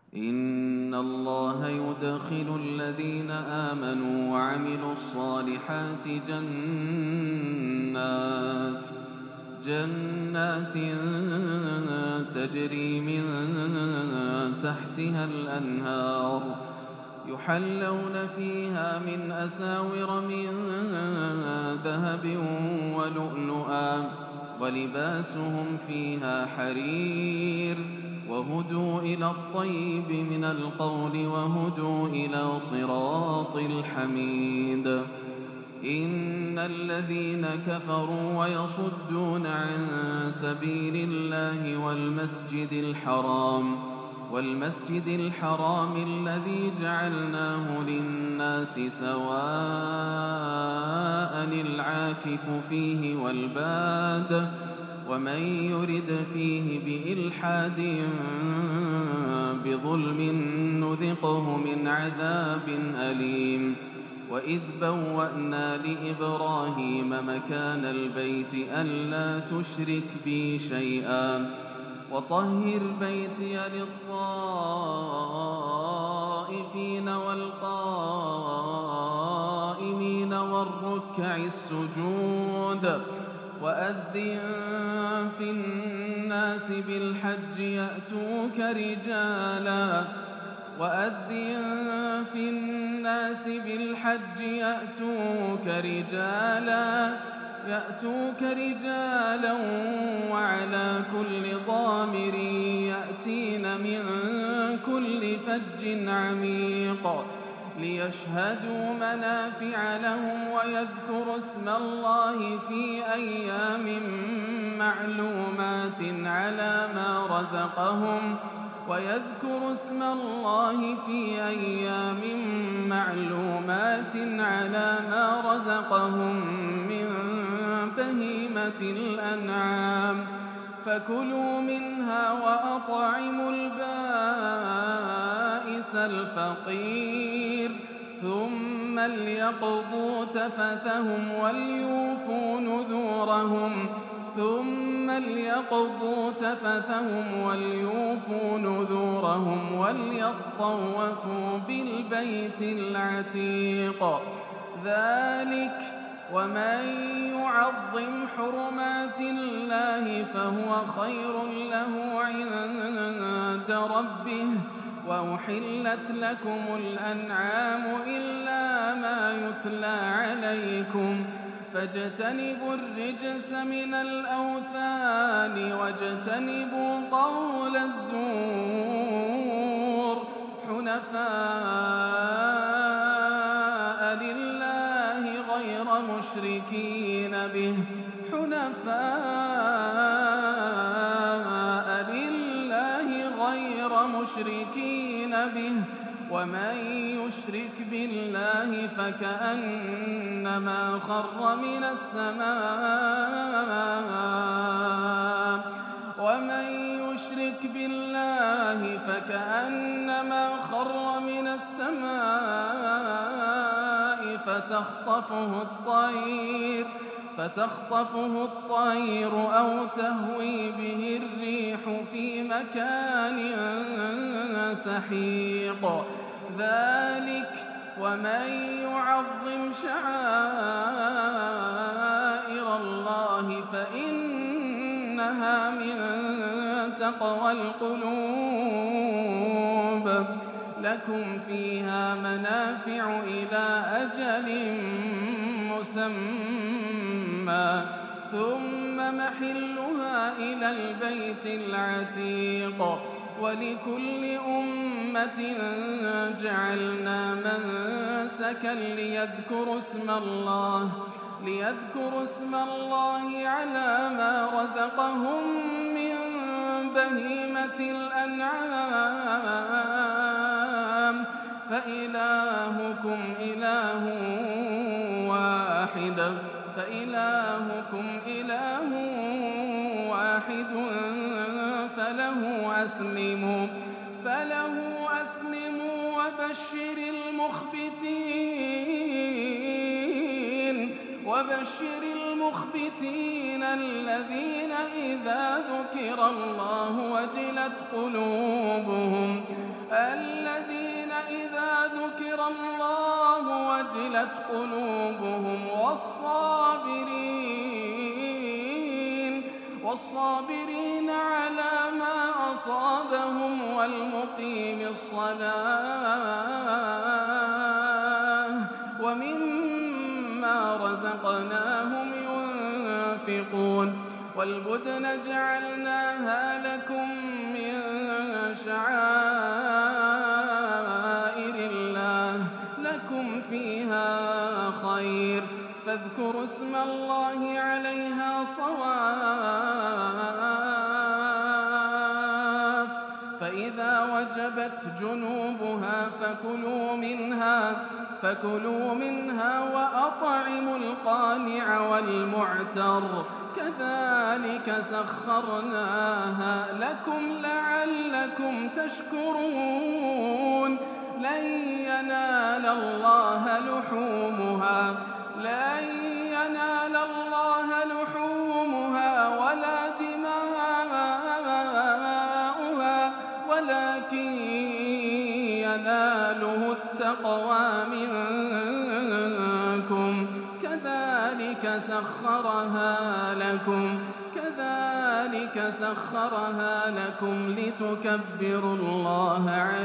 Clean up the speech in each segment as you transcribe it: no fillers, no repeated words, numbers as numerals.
إن الله يدخل الذين آمنوا وعملوا الصالحات جنات تجري من تحتها الأنهار يحلون فيها من أساور من ذهب ولؤلؤا ولباسهم فيها حرير وهدوا إلى الطيب من القول وهدوا إلى صراط الحميد. إن الذين كفروا ويصدون عن سبيل الله والمسجد الحرام الذي جعلناه للناس سواء العاكف فيه والباد ومن يرد فيه بإلحاد بظلم نذقه من عذاب أليم. وإذ بوأنا لإبراهيم مكان البيت ألا تشرك بي شيئا وطهر بيتي للطائفين والقائمين والركع السجود. وأذن في الناس بالحج يأتوك رجالا وعلى كل ضامر يأتين من كل فج عميق ليشهدوا منافع لهم ويذكروا اسم الله في أيام معلومات على ما رزقهم من بهيمة الأنعام فكلوا منها وأطعموا البائس الفقير ثم ليقضوا تفثهم وليوفوا نذورهم وليطوفوا بالبيت العتيق. ذلك ومن يعظم حرمات الله فهو خير له عند ربه. وأحلت لكم الأنعام إلا ما يتلى عليكم فاجتنبوا الرجس من الأوثان واجتنبوا قول الزور حنفاء لله غير مشركين به ومن يشرك بالله فكأنما خر من السماء فتخطفه الطير أو تهوي به الريح في مكان سحيق. ذلك ومن يعظم شعائر الله فإنها من تقوى القلوب. لكم فيها منافع إلى أجل مسمى ثم محلها إلى البيت العتيق. ولكل أمة جعلنا منسكا ليذكروا اسم الله على ما رزقهم من بهيمة الأنعام فإلهكم إله واحد فله أسلموا وبشر المخبتين الذين إذا ذكر الله وجلت قلوبهم وجلت قلوبهم والصابرين على ما أصابهم والمقيم الصلاة ومما رزقناهم ينفقون والبدن جعلناها لكم من شعائر الله لكم فيها خير فاذكروا اسم الله عليها صواف فإذا وجبت جنوبها فكلوا منها وأطعموا القانع والمعتر كذلك سخرناها لكم لعلكم تشكرون لن ينال الله لحومها ولا دماؤها ولكن يناله التقوى منكم كذلك سخرها لكم لتكبروا الله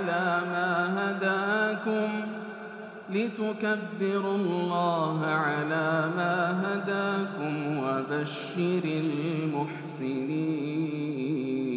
على ما هداكم وبشر المحسنين.